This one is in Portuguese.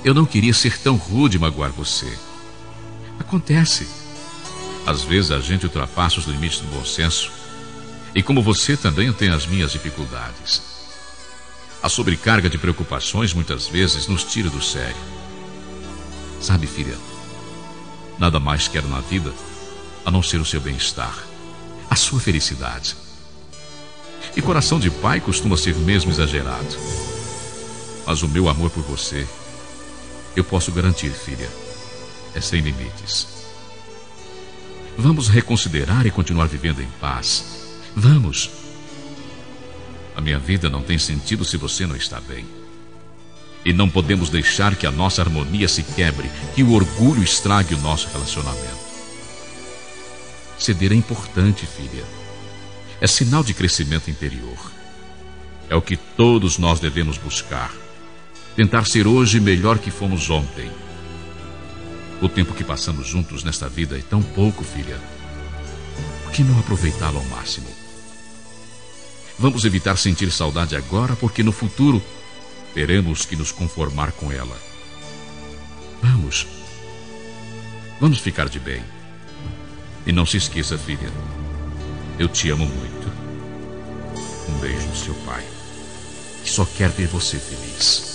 Eu não queria ser tão rude e magoar você. Acontece. Às vezes a gente ultrapassa os limites do bom senso. E como você também, eu tenho as minhas dificuldades. A sobrecarga de preocupações muitas vezes nos tira do sério. Sabe, filha, nada mais quero na vida a não ser o seu bem-estar, a sua felicidade. E coração de pai costuma ser mesmo exagerado. Mas o meu amor por você, eu posso garantir, filha, é sem limites. Vamos reconsiderar e continuar vivendo em paz. Vamos. A minha vida não tem sentido se você não está bem. E não podemos deixar que a nossa harmonia se quebre, que o orgulho estrague o nosso relacionamento. Ceder é importante, filha. É sinal de crescimento interior. É o que todos nós devemos buscar. Tentar ser hoje melhor que fomos ontem. O tempo que passamos juntos nesta vida é tão pouco, filha. Por que não aproveitá-lo ao máximo? Vamos evitar sentir saudade agora, porque no futuro teremos que nos conformar com ela. Vamos ficar de bem. E não se esqueça, filha, eu te amo muito. Um beijo do seu pai, que só quer ver você feliz.